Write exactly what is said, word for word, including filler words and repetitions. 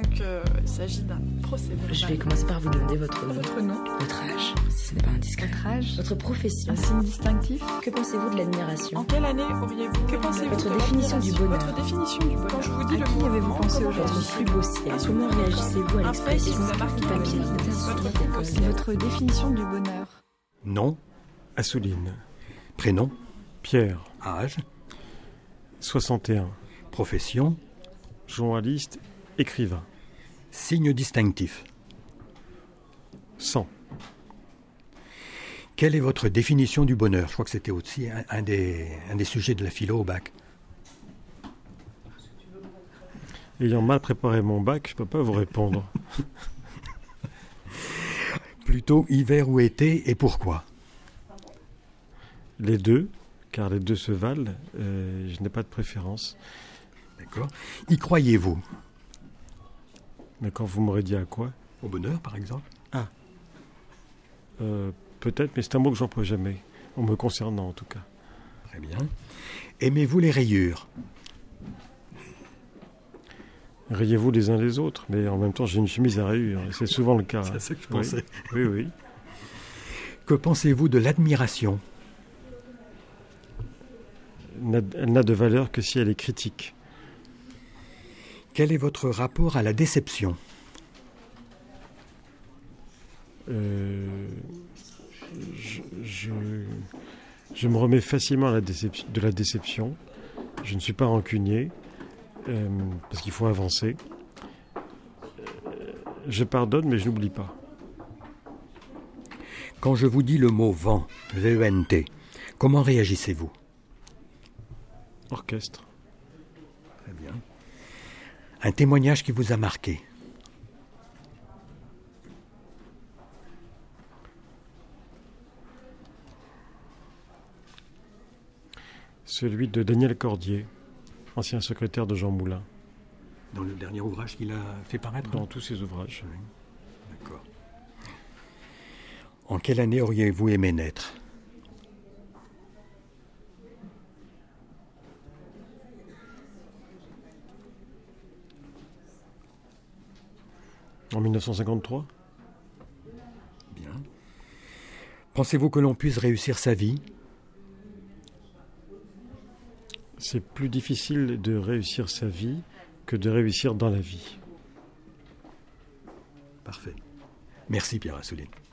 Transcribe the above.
Donc euh, il s'agit d'un procès verbal. Je vais commencer par vous demander votre nom. Votre nom, Votre âge, si ce n'est pas indiscret. votre âge, Votre profession. un signe distinctif. Que pensez-vous de l'admiration? En quelle année auriez-vous Que pensez-vous Votre de définition du l'admiration bonheur. Votre définition du bonheur. Quand je vous dis À le qui mot avez-vous vent, pensé comment aujourd'hui? réagissez-vous? Plus beau ciel. Un Comment souvenir réagissez-vous à Un fait qui l'expression vous a marqué du papier? votre plus beau ciel. Votre définition du bonheur. Nom, Assouline. prénom, Pierre. âge, soixante et un. profession, Journaliste, écrivain. signe distinctif. cent. Quelle est votre définition du bonheur? Je crois que c'était aussi un, un des, un des sujets de la philo au bac. Ayant mal préparé mon bac, je ne peux pas vous répondre. Plutôt hiver ou été, et pourquoi? Les deux, car les deux se valent. euh, je n'ai pas de préférence. D'accord. Y croyez-vous? Mais quand vous m'aurez dit à quoi? Au bonheur, par exemple? Euh, Peut-être, mais c'est un mot que j'emploie jamais. En me concernant, en tout cas. Très bien. Aimez-vous les rayures? Riez-vous les uns les autres, mais en même temps, j'ai une chemise à rayures. et C'est souvent le cas. C'est ça que je Oui. pensais. Oui, oui. Que pensez-vous de l'admiration? N'a- Elle n'a de valeur que si elle est critique. Quel est votre rapport à la déception? Euh, je, je, je me remets facilement à la déception, de la déception. Je ne suis pas rancunier, euh, parce qu'il faut avancer. Euh, Je pardonne, mais je n'oublie pas. Quand je vous dis le mot vent, V E N T, comment réagissez-vous? Orchestre. Très bien. Un témoignage qui vous a marqué? Celui de Daniel Cordier, ancien secrétaire de Jean Moulin, Dans le dernier ouvrage qu'il a fait paraître? dans tous ses ouvrages. D'accord. En quelle année auriez-vous aimé naître? En mille neuf cent cinquante-trois, Bien. Pensez-vous que l'on puisse réussir sa vie? c'est plus difficile de réussir sa vie que de réussir dans la vie. Parfait. Merci Pierre Assouline.